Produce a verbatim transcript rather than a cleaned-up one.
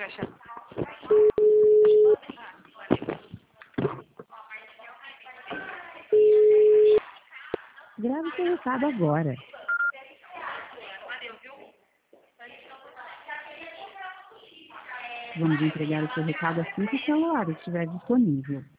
caixa. Grave seu recado agora. Vamos entregar o seu recado assim que o celular estiver disponível.